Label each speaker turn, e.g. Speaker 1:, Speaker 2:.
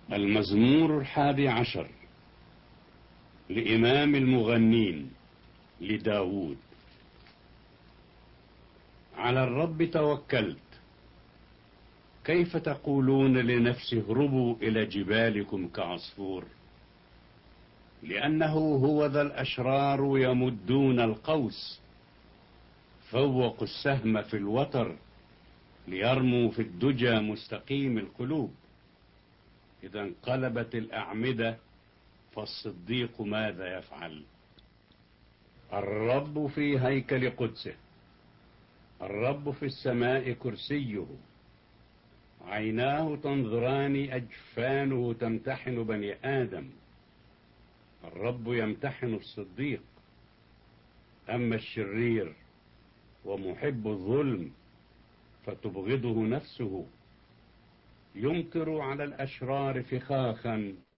Speaker 1: المزمور 11 لإمام المغنين لداود. على الرب توكلت. كيف تقولون لنفسي اهربوا إلى جبالكم كعصفور؟ لأنه هو ذا الأشرار يمدون القوس، فوقوا السهم في الوتر ليرموا في الدجى مستقيم القلوب. إذا انقلبت الأعمدة فالصديق ماذا يفعل؟ الرب في هيكل قدسه، الرب في السماء كرسيه. عيناه تنظران، أجفانه تمتحن بني آدم. الرب يمتحن الصديق، أما الشرير ومحب الظلم فتبغضه نفسه. يمطر على الأشرار فخاخا